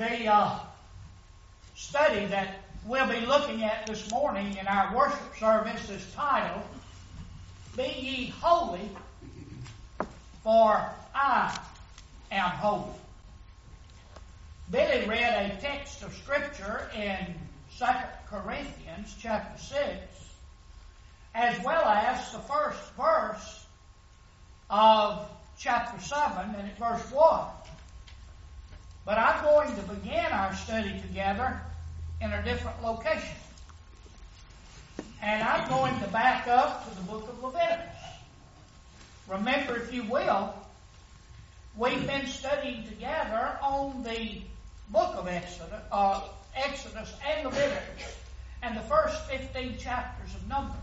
The study that we'll be looking at this morning in our worship service is titled, Be Ye Holy, for I am holy. Billy read a text of Scripture in 2 Corinthians chapter 6, as well as the first verse of chapter 7 and at verse 1. But I'm going to begin our study together in a different location. And I'm going to back up to the book of Leviticus. Remember, if you will, we've been studying together on the book of Exodus and Leviticus and the first 15 chapters of Numbers.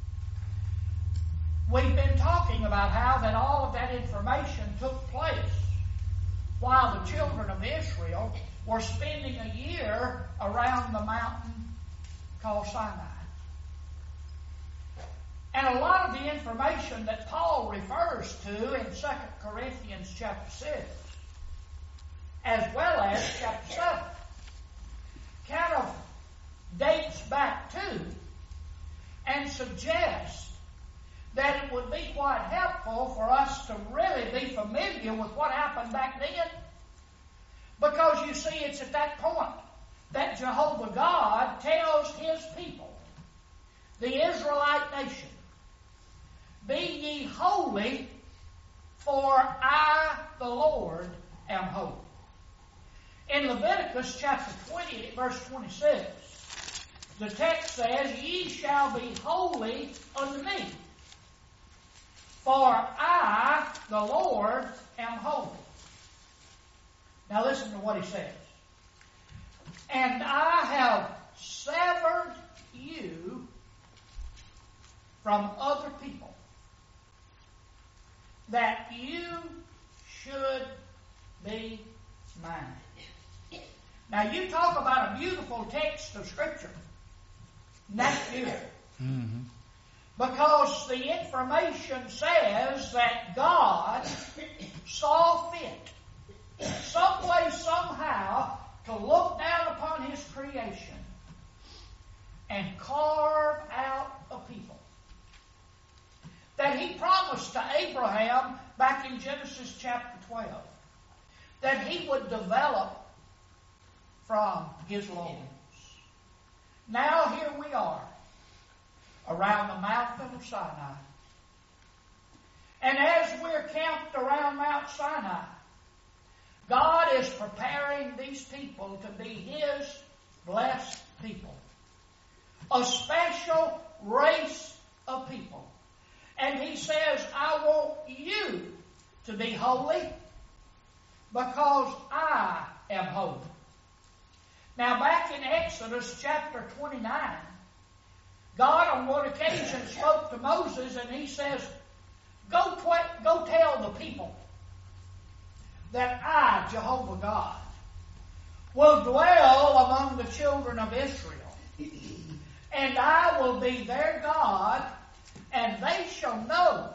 We've been talking about how that all of that information took place while the children of Israel were spending a year around the mountain called Sinai. And a lot of the information that Paul refers to in 2 Corinthians chapter 6, as well as chapter 7, kind of dates back to and suggests that it would be quite helpful for us to really be familiar with what happened back then. Because you see, it's at that point that Jehovah God tells His people, the Israelite nation, Be ye holy, for I, the Lord, am holy. In Leviticus chapter 20, verse 26, the text says, Ye shall be holy unto me, for I, the Lord, am holy. Now listen to what he says. And I have severed you from other people, that you should be mine. Now you talk about a beautiful text of Scripture. And that's beautiful. Mm-hmm. Because the information says that God saw fit, some way, somehow, to look down upon His creation and carve out a people that He promised to Abraham back in Genesis chapter 12, that He would develop from his loins. Now here we are, around the mountain of Sinai. And as we're camped around Mount Sinai, God is preparing these people to be His blessed people. A special race of people. And He says, I want you to be holy because I am holy. Now back in Exodus chapter 29, God on one occasion spoke to Moses and He says, Go tell the people that I, Jehovah God, will dwell among the children of Israel, and I will be their God, and they shall know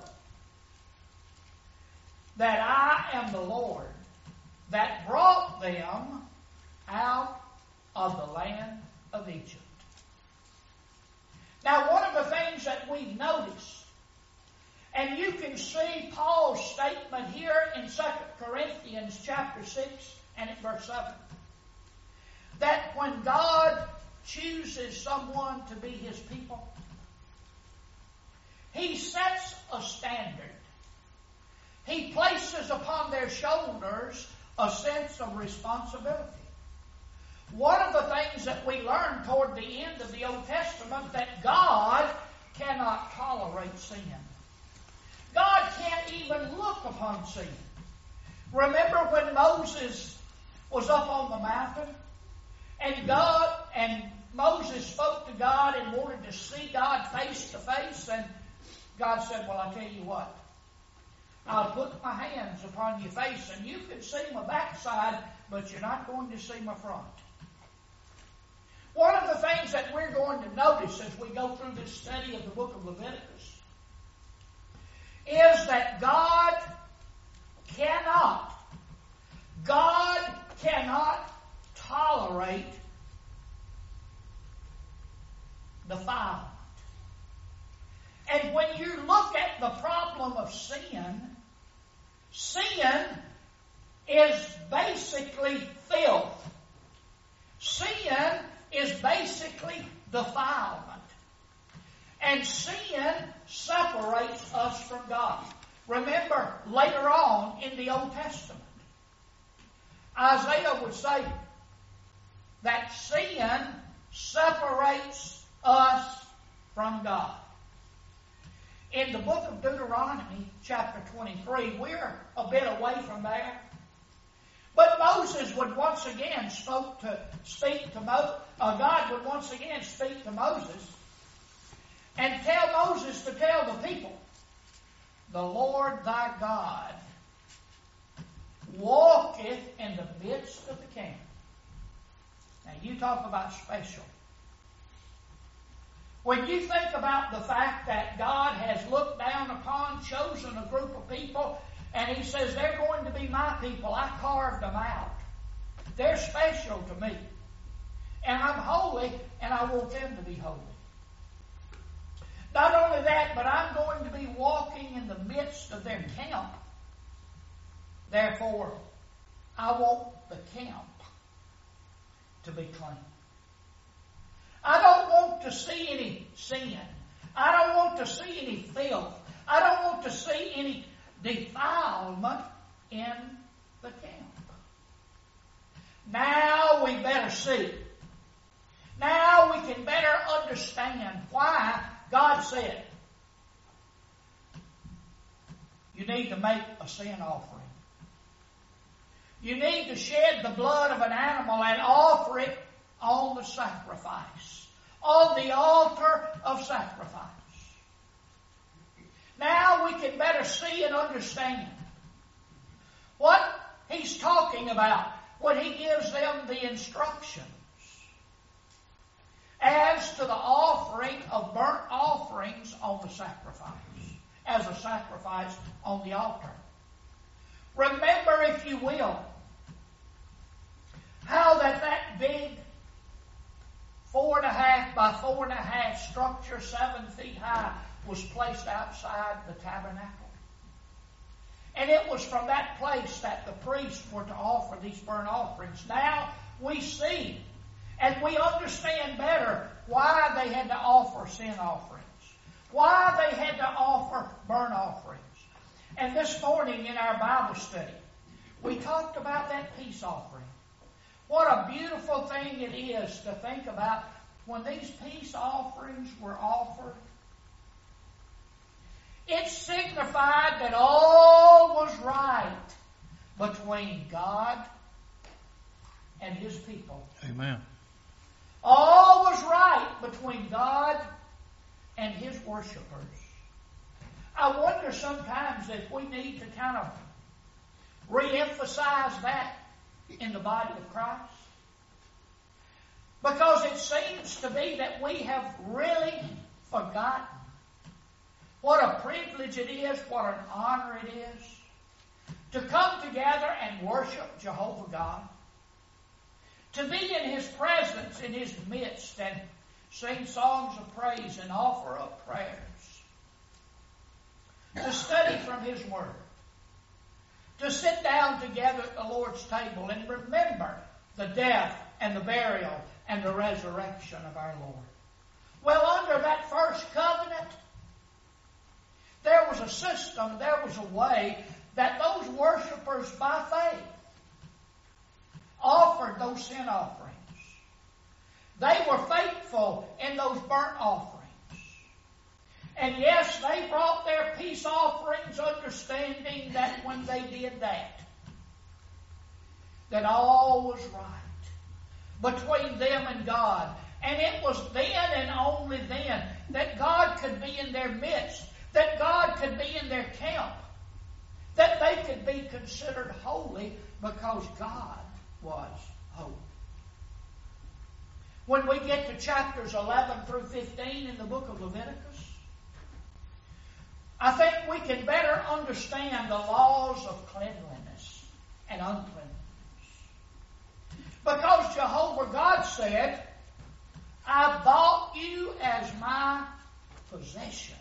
that I am the Lord that brought them out of the land of Egypt. Now, one of the things that we've noticed, and you can see Paul's statement here in 2 Corinthians chapter 6 and at verse 7, that when God chooses someone to be His people, He sets a standard. He places upon their shoulders a sense of responsibility. One of the things that we learn toward the end of the Old Testament, that God cannot tolerate sin. God can't even look upon sin. Remember when Moses was up on the mountain and Moses spoke to God and wanted to see God face to face, and God said, well, I'll tell you what, I'll put my hands upon your face and you can see my backside, but you're not going to see my front. One of the things that we're going to notice as we go through this study of the book of Leviticus is that God cannot tolerate defilement. And when you look at the problem of sin, sin is basically filth. Sin is basically defilement. And sin separates us from God. Remember, later on in the Old Testament, Isaiah would say that sin separates us from God. In the book of Deuteronomy, chapter 23, we're a bit away from there. But Moses would once again God would once again speak to Moses and tell Moses to tell the people, the Lord thy God walketh in the midst of the camp. Now you talk about special. When you think about the fact that God has looked down upon, chosen a group of people, and He says, they're going to be my people. I carved them out. They're special to me. And I'm holy, and I want them to be holy. Not only that, but I'm going to be walking in the midst of their camp. Therefore, I want the camp to be clean. I don't want to see any sin. I don't want to see any filth. I don't want to see any defilement in the camp. Now we better see. Now we can better understand why God said, you need to make a sin offering. You need to shed the blood of an animal and offer it on the sacrifice, on the altar of sacrifice. Now we can better see and understand what He's talking about when He gives them the instructions as to the offering of burnt offerings on the sacrifice, as a sacrifice on the altar. Remember, if you will, how that big 4.5 by 4.5 structure, 7 feet high, was placed outside the tabernacle. And it was from that place that the priests were to offer these burnt offerings. Now we see and we understand better why they had to offer sin offerings, why they had to offer burnt offerings. And this morning in our Bible study, we talked about that peace offering. What a beautiful thing it is to think about when these peace offerings were offered. It signified that all was right between God and His people. Amen. All was right between God and His worshipers. I wonder sometimes if we need to kind of re-emphasize that in the body of Christ. Because it seems to be that we have really forgotten what a privilege it is, what an honor it is to come together and worship Jehovah God, to be in His presence, in His midst, and sing songs of praise and offer up prayers, to study from His Word, to sit down together at the Lord's table and remember the death and the burial and the resurrection of our Lord. Well, under that first covenant, there was a system, there was a way that those worshipers by faith offered those sin offerings. They were faithful in those burnt offerings. And yes, they brought their peace offerings, understanding that when they did that all was right between them and God. And it was then and only then that God could be in their midst, that God could be in their camp, that they could be considered holy because God was holy. When we get to chapters 11 through 15 in the book of Leviticus, I think we can better understand the laws of cleanliness and uncleanliness. Because Jehovah God said, I bought you as my possession.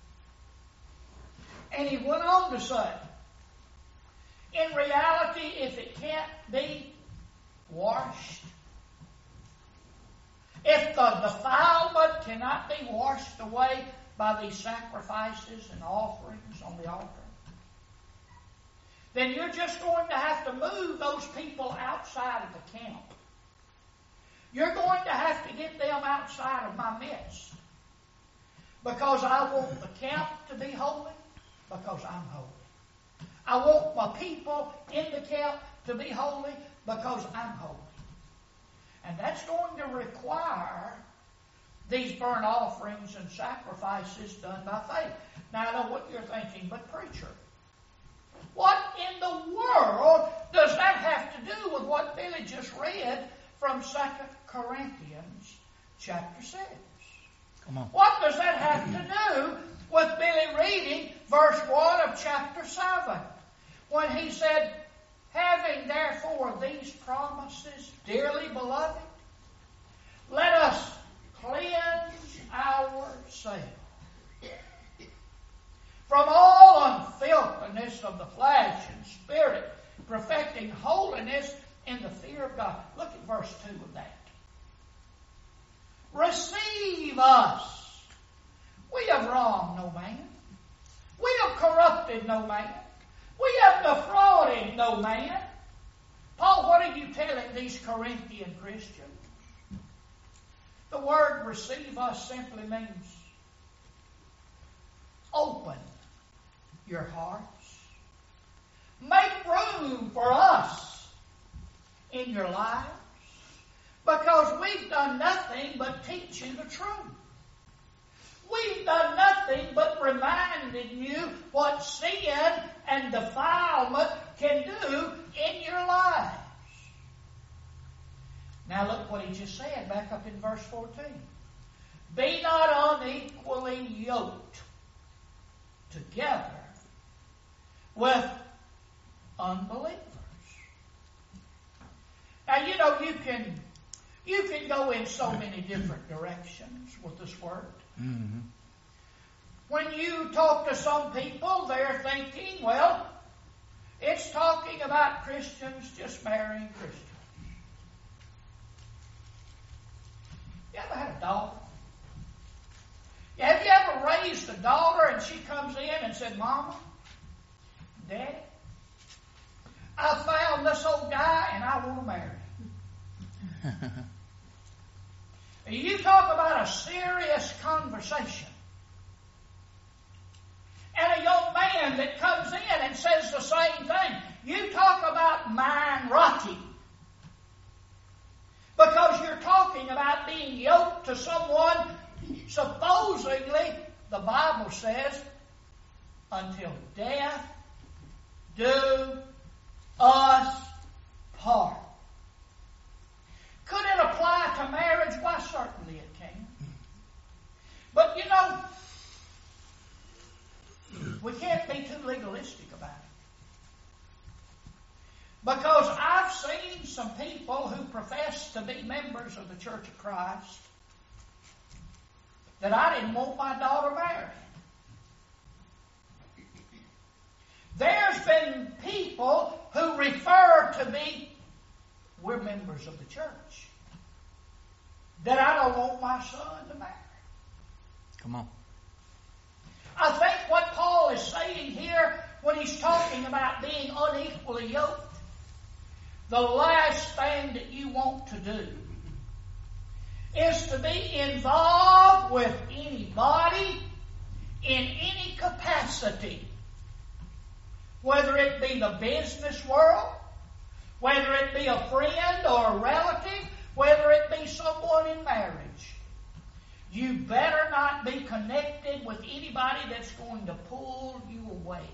And he went on to say, in reality, if it can't be washed, if the defilement cannot be washed away by these sacrifices and offerings on the altar, then you're just going to have to move those people outside of the camp. You're going to have to get them outside of my midst. Because I want the camp to be holy, because I'm holy. I want my people in the camp to be holy, because I'm holy. And that's going to require these burnt offerings and sacrifices done by faith. Now I know what you're thinking, but preacher, what in the world does that have to do with what Billy just read from 2 Corinthians chapter 6? Come on. What does that have to do with Billy reading verse 1 of chapter 7? When he said, having therefore these promises, dearly beloved, let us cleanse ourselves from all unfilthiness of the flesh and spirit, perfecting holiness in the fear of God. Look at verse 2 of that. Receive us. We have wronged no man. We have corrupted no man. We have defrauded no man. Paul, what are you telling these Corinthian Christians? The word receive us simply means open your hearts. Make room for us in your lives, because we've done nothing but teach you the truth. We've done nothing but reminded you what sin and defilement can do in your lives. Now look what he just said back up in verse 14. Be not unequally yoked together with unbelievers. Now you know you can go in so many different directions with this word. Mm-hmm. When you talk to some people, they're thinking, well, it's talking about Christians just marrying Christians. You ever had a daughter? Have you ever raised a daughter and she comes in and said, Mama, Daddy, I found this old guy and I want to marry him. You talk about a serious conversation. And a young man that comes in and says the same thing. You talk about mind rotting. Because you're talking about being yoked to someone, supposedly, the Bible says, until death do us part. Could it apply to marriage? Why, certainly it can. But you know, we can't be too legalistic about it. Because I've seen some people who profess to be members of the Church of Christ that I didn't want my daughter married. There's been people who refer to me, we're members of the church, that I don't want my son to marry. Come on. I think what Paul is saying here when he's talking about being unequally yoked, the last thing that you want to do is to be involved with anybody in any capacity, whether it be the business world, whether it be a friend or a relative, whether it be someone in marriage. You better not be connected with anybody that's going to pull you away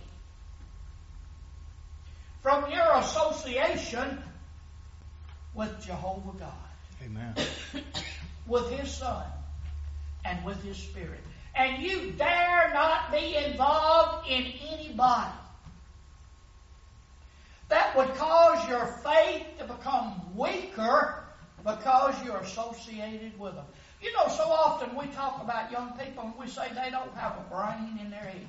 from your association with Jehovah God. Amen. With His Son and with His Spirit. And you dare not be involved in anybody that that would cause your faith to become weaker because you're associated with them. You know, so often we talk about young people and we say they don't have a brain in their head.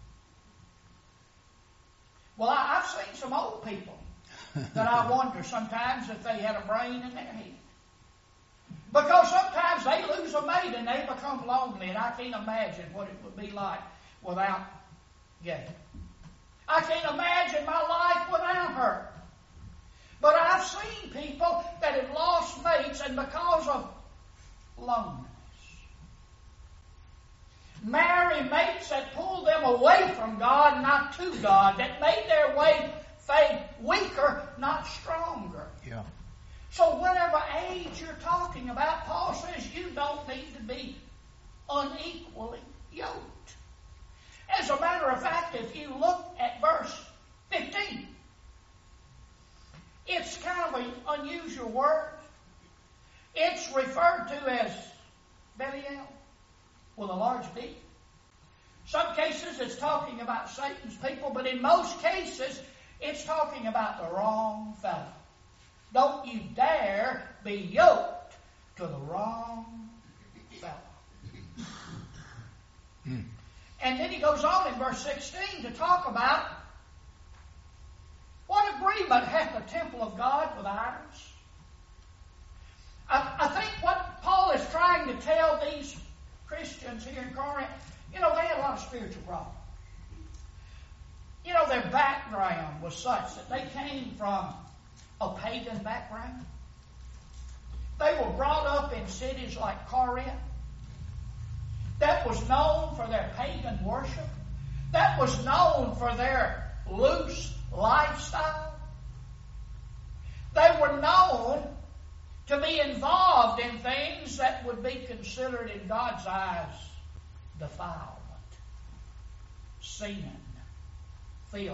Well, I've seen some old people that I wonder sometimes if they had a brain in their head. Because sometimes they lose a mate and they become lonely, and I can't imagine what it would be like without Gay. I can't imagine my life without her. But I've seen people that have lost mates, and because of loneliness, marry mates that pull them away from God, not to God, that made their faith weaker, not stronger. Yeah. So whatever age you're talking about, Paul says you don't need to be unequally yoked. As a matter of fact, if you look at verse 15, it's kind of an unusual word. It's referred to as Belial with a large B. Some cases it's talking about Satan's people, but in most cases it's talking about the wrong fellow. Don't you dare be yoked to the wrong fellow. And then he goes on in verse 16 to talk about what agreement hath the temple of God with idols. I think what Paul is trying to tell these Christians here in Corinth, you know, they had a lot of spiritual problems. You know, their background was such that they came from a pagan background. They were brought up in cities like Corinth that was known for their pagan worship, that was known for their loose lifestyle. They were known to be involved in things that would be considered in God's eyes defilement, sin, filth.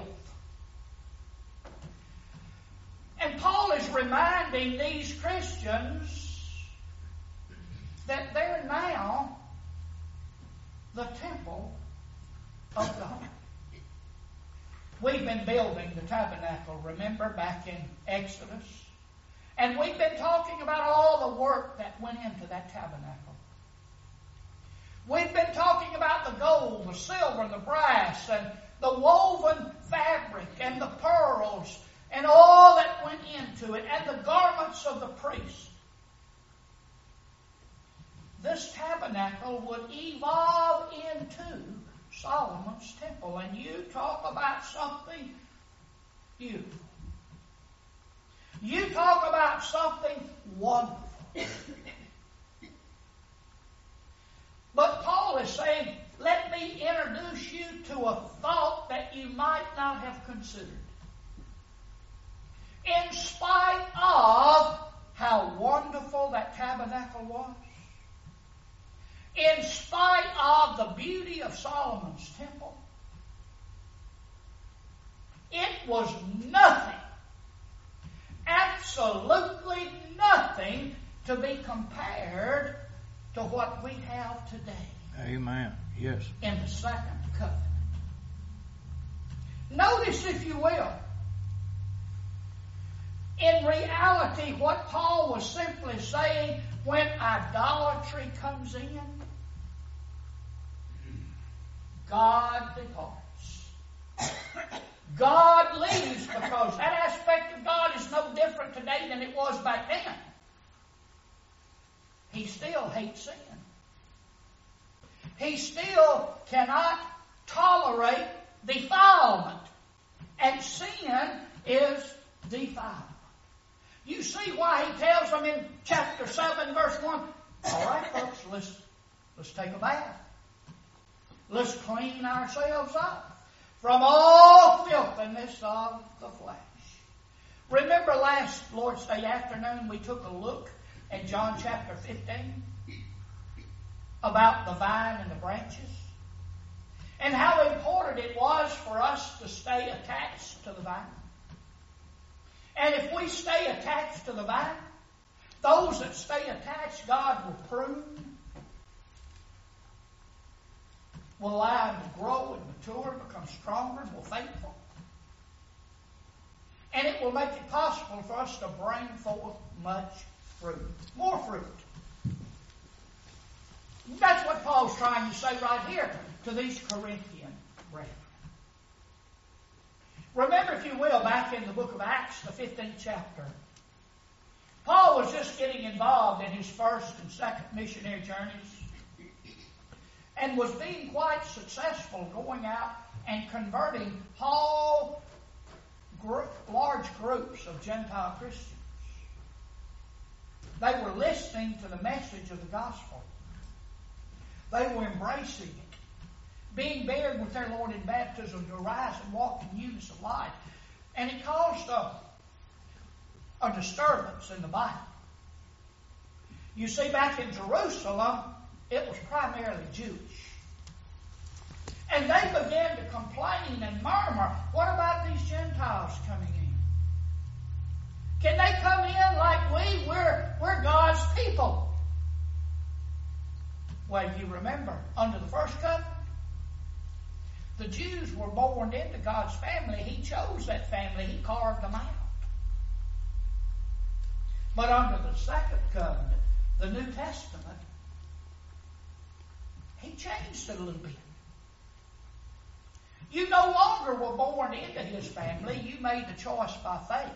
And Paul is reminding these Christians that they're now the temple of God. We've been building the tabernacle, remember, back in Exodus. And we've been talking about all the work that went into that tabernacle. We've been talking about the gold, the silver, and the brass, and the woven fabric, and the pearls, and all that went into it, and the garments of the priest. This tabernacle would evolve into Solomon's temple. And you talk about something beautiful. You talk about something wonderful. But Paul is saying, let me introduce you to a thought that you might not have considered. In spite of how wonderful that tabernacle was, in spite of the beauty of Solomon's temple, it was nothing, absolutely nothing, to be compared to what we have today. Amen. Yes. In the second covenant. Notice, if you will, in reality, what Paul was simply saying, when idolatry comes in, God departs. God leaves, because that aspect of God is no different today than it was back then. He still hates sin. He still cannot tolerate defilement. And sin is defilement. You see why he tells them in chapter 7, verse 1, all right, folks, let's take a bath. Let's clean ourselves up from all filthiness of the flesh. Remember last Lord's Day afternoon we took a look at John chapter 15 about the vine and the branches, and how important it was for us to stay attached to the vine. And if we stay attached to the vine, those that stay attached, God will prune, will allow them to grow and mature, become stronger, more faithful. And it will make it possible for us to bring forth much fruit. More fruit. That's what Paul's trying to say right here to these Corinthian brethren. Remember, if you will, back in the book of Acts, the 15th chapter, Paul was just getting involved in his first and second missionary journeys and was being quite successful going out and converting whole large groups of Gentile Christians. They were listening to the message of the gospel. They were embracing it, being buried with their Lord in baptism to rise and walk in newness of life. And it caused a disturbance in the Bible. You see, back in Jerusalem, it was primarily Jewish. And they began to complain and murmur, what about these Gentiles coming in? Can they come in like we're God's people? Well, you remember, under the first covenant, the Jews were born into God's family. He chose that family. He carved them out. But under the second covenant, the New Testament, He changed it a little bit. You no longer were born into His family. You made the choice by faith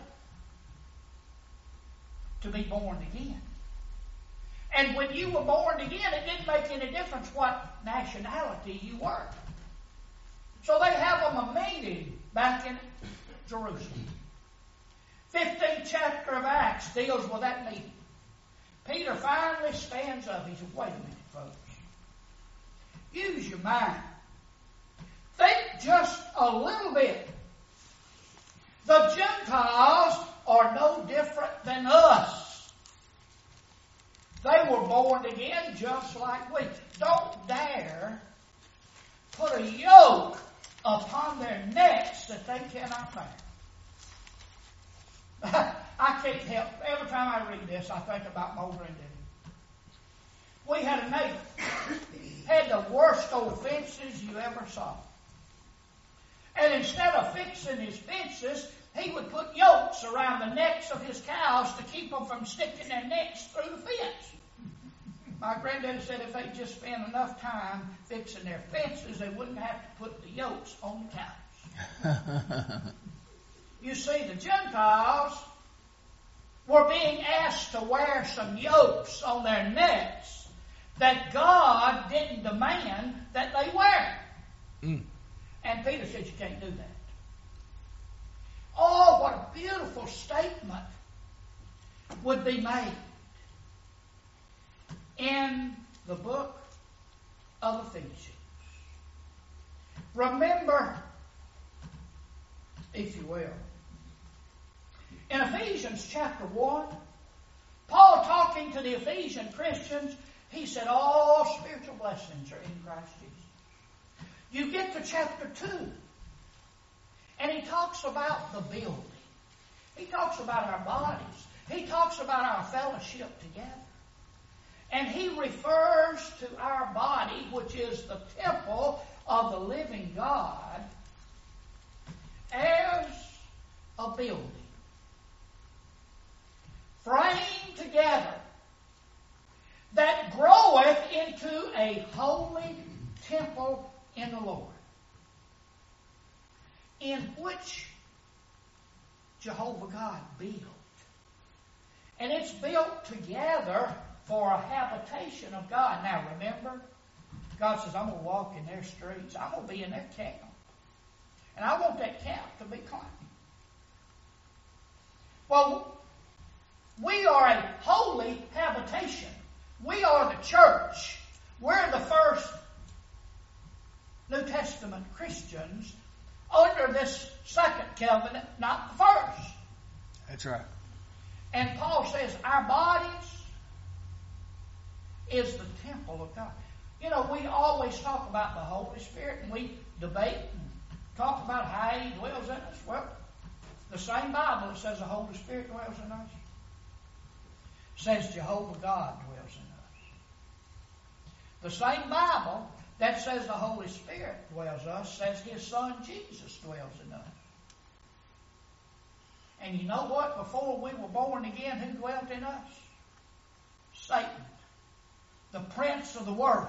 to be born again. And when you were born again, it didn't make any difference what nationality you were. So they have them a meeting back in Jerusalem. 15th chapter of Acts deals with that meeting. Peter finally stands up. He says, wait a minute, folks. Use your mind. Think just a little bit. The Gentiles are no different than us. They were born again just like we. Don't dare put a yoke upon their necks that they cannot bear. I can't help. Every time I read this, I think about my old granddaddy. We had a neighbor, had the worst old fences you ever saw. And instead of fixing his fences, he would put yokes around the necks of his cows to keep them from sticking their necks through the fence. My granddaddy said if they just spent enough time fixing their fences, they wouldn't have to put the yokes on the cows. You see, the Gentiles were being asked to wear some yokes on their necks that God didn't demand that they wear. And Peter said, you can't do that. Oh, what a beautiful statement would be made in the book of Ephesians. Remember, if you will, in Ephesians chapter 1, Paul talking to the Ephesian Christians, he said all spiritual blessings are in Christ Jesus. You get to chapter 2, and he talks about the building. He talks about our bodies. He talks about our fellowship together. And he refers to our body, which is the temple of the living God, as a building, framed together, that groweth into a holy temple in the Lord, in which Jehovah God built. And it's built together for a habitation of God. Now remember, God says, I'm going to walk in their streets. I'm going to be in their camp. And I want that camp to be clean. Well, we are a holy habitation. We are the church. We're the first New Testament Christians under this second covenant, not the first. That's right. And Paul says our bodies is the temple of God. You know, we always talk about the Holy Spirit, and we debate and talk about how He dwells in us. Well, the same Bible that says the Holy Spirit dwells in us says Jehovah God dwells in us. The same Bible that says the Holy Spirit dwells in us says His Son Jesus dwells in us. And you know what? Before we were born again, who dwelt in us? Satan, the prince of the world.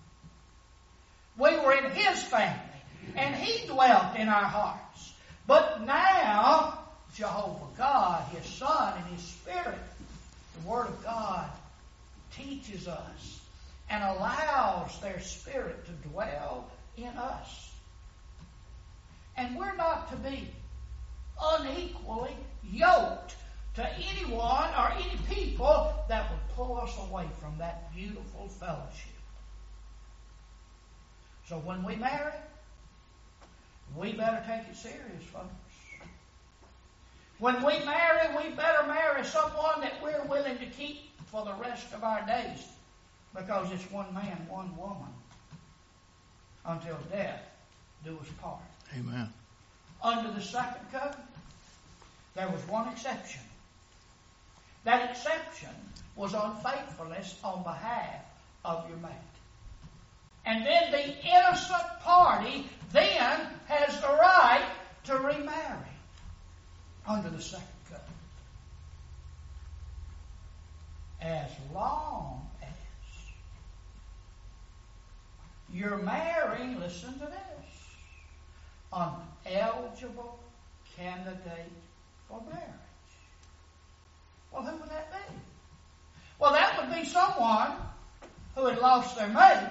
We were in his family, and he dwelt in our hearts. But now, Jehovah God, his Son, and his Spirit, the Word of God, teaches us and allows their Spirit to dwell in us. And we're not to be unequally yoked to anyone or any people that would pull us away from that beautiful fellowship. So when we marry, we better take it serious, folks. When we marry, we better marry someone that we're willing to keep for the rest of our days, because it's one man, one woman, until death do us part. Amen. Under the second covenant, there was one exception. That exception was unfaithfulness on behalf of your mate. And then the innocent party then has the right to remarry under the second covenant. As long as you're marrying, listen to this, an eligible candidate for marriage. Well, who would that be? Well, that would be someone who had lost their mate,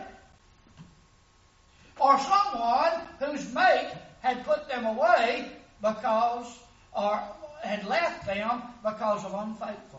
or someone whose mate had put them away because, or had left them because of unfaithfulness.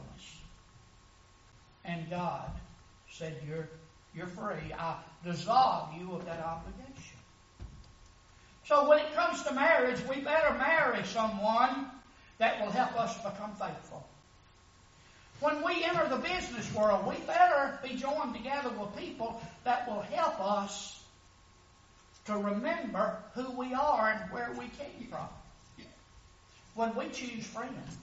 And God said, you're free. I dissolve you of that obligation. So when it comes to marriage, we better marry someone that will help us become faithful. When we enter the business world, we better be joined together with people that will help us to remember who we are and where we came from. When we choose friends,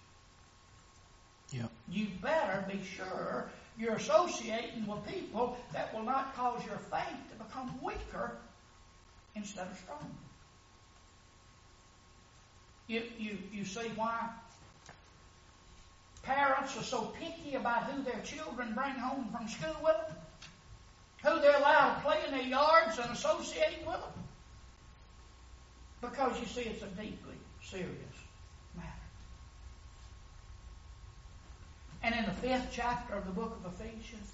you better be sure you're associating with people that will not cause your faith to become weaker instead of stronger. You see why parents are so picky about who their children bring home from school with them, who they're allowed to play in their yards and associate with them. Because you see, it's a deeply serious matter. And in the 5th chapter of the book of Ephesians,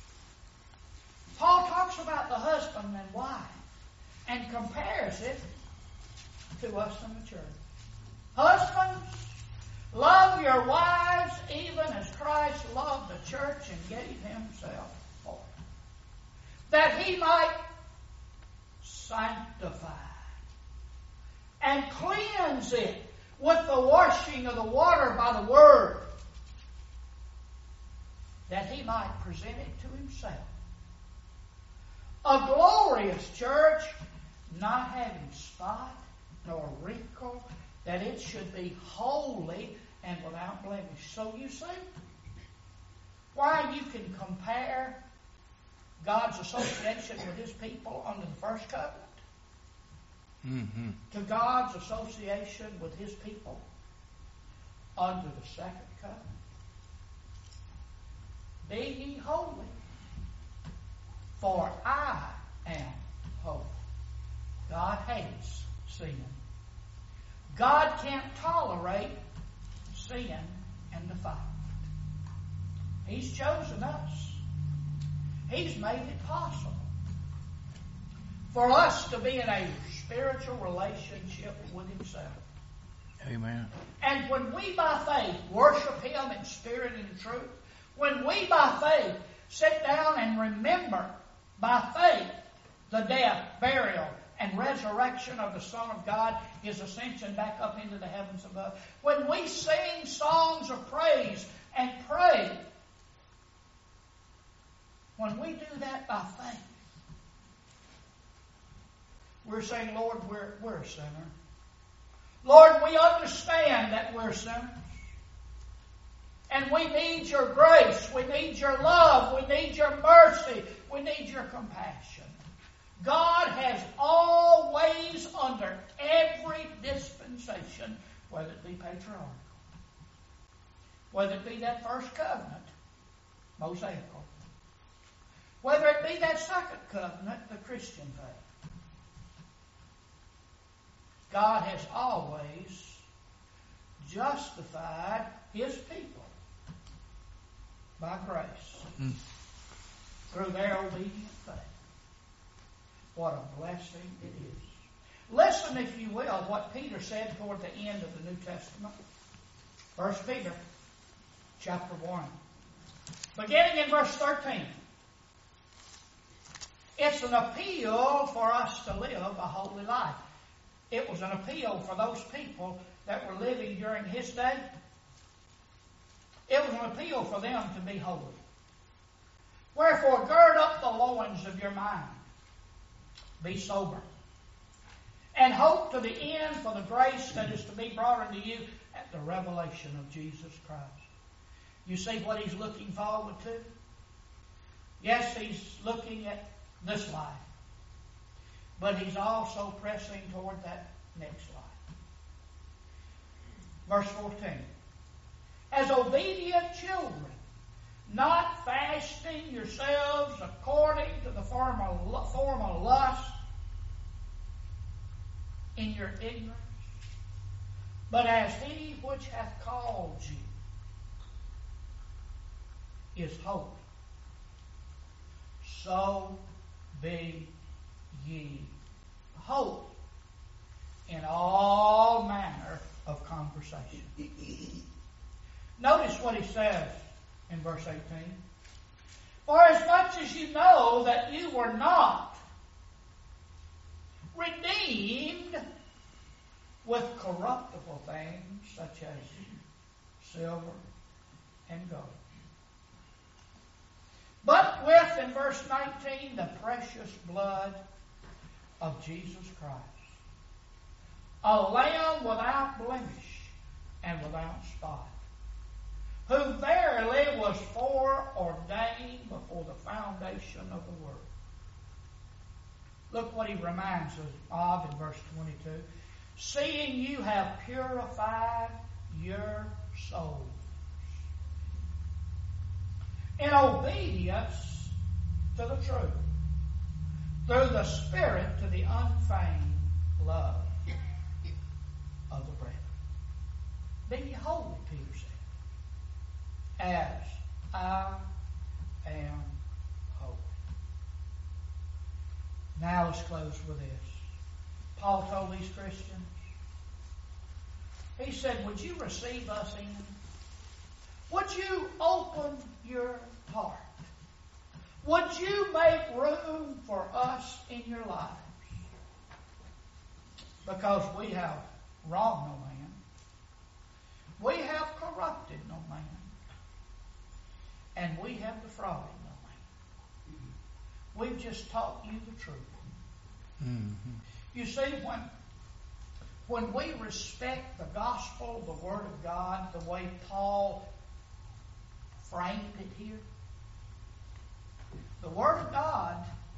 Paul talks about the husband and wife and compares it to us in the church. Husbands, love your wives even as Christ loved the church and gave himself for it, that he might sanctify and cleanse it with the washing of the water by the word, that he might present it to himself a glorious church, not having spot nor wrinkle, that it should be holy and without blemish. So you see why you can compare God's association with his people under the first covenant to God's association with his people under the second covenant. Be ye holy, for I am holy. God hates sin. God can't tolerate sin and defilement. He's chosen us. He's made it possible for us to be in a spiritual relationship with himself. Amen. And when we by faith worship him in spirit and in truth, when we by faith sit down and remember by faith the death, burial, and resurrection of the Son of God, his ascension back up into the heavens above, when we sing songs of praise and pray, when we do that by faith, we're saying, Lord, we're a sinner. Lord, we understand that we're sinners. And we need your grace. We need your love. We need your mercy. We need your compassion. God has always, under every dispensation, whether it be patriarchal, Whether it be that first covenant, Mosaical. Whether it be that second covenant, the Christian faith. God has always justified His people by grace through their obedient faith. What a blessing it is. Listen, if you will, what Peter said toward the end of the New Testament. 1 Peter chapter 1. Beginning in verse 13. It's an appeal for us to live a holy life. It was an appeal for those people that were living during his day. It was an appeal for them to be holy. Wherefore, gird up the loins of your mind. Be sober. And hope to the end for the grace that is to be brought unto you at the revelation of Jesus Christ. You see what he's looking forward to? Yes, he's looking at this life. But he's also pressing toward that next life. Verse 14. As obedient children, not fashioning yourselves according to the form of lust in your ignorance, but as he which hath called you is holy, so be ye holy in all manner of conversation. Notice what he says in verse 18. For as much as you know that you were not redeemed with corruptible things such as silver and gold, but with, in verse 19, the precious blood of Jesus Christ, a lamb without blemish and without spot, who verily was foreordained before the foundation of the world. Look what he reminds us of in verse 22. Seeing you have purified your souls in obedience to the truth, through the Spirit to the unfeigned love of the brethren. Be ye holy, Peter said, as I am holy. Now let's close with this. Paul told these Christians, he said, would you receive us in? Would you open your heart? Would you make room for us in your lives? Because we have wronged no man. We have corrupted no man. And we have defrauded no man. We've just taught you the truth. Mm-hmm. You see, when we respect the gospel, the Word of God, the way Paul framed it here, the Word of God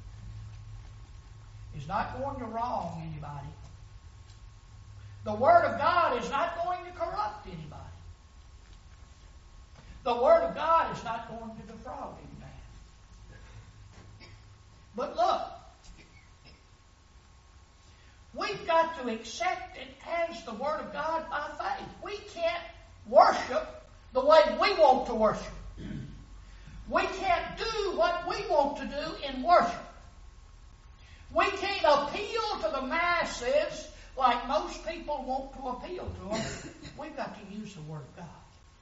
is not going to wrong anybody. The Word of God is not going to corrupt anybody. The Word of God is not going to defraud any man. But look, we've got to accept it as the Word of God by faith. We can't worship the way we want to worship. We can't do what we want to do in worship. We can't appeal to the masses like most people want to appeal to them. We've got to use the Word of God.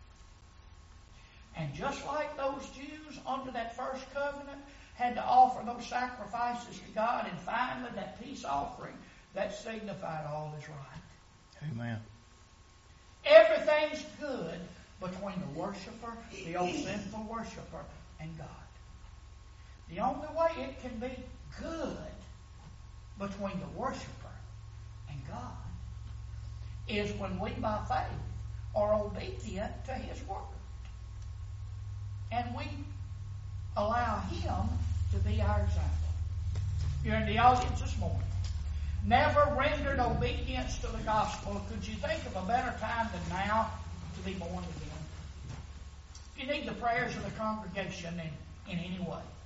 And just like those Jews under that first covenant had to offer those sacrifices to God, and finally that peace offering, that signified all is right. Amen. Everything's good between the worshiper, the old sinful worshiper, and God. The only way it can be good between the worshiper and God is when we by faith are obedient to His Word. And we allow Him to be our example. You're in the audience this morning. Never rendered obedience to the gospel. Could you think of a better time than now to be born again? you need the prayers of the congregation in any way.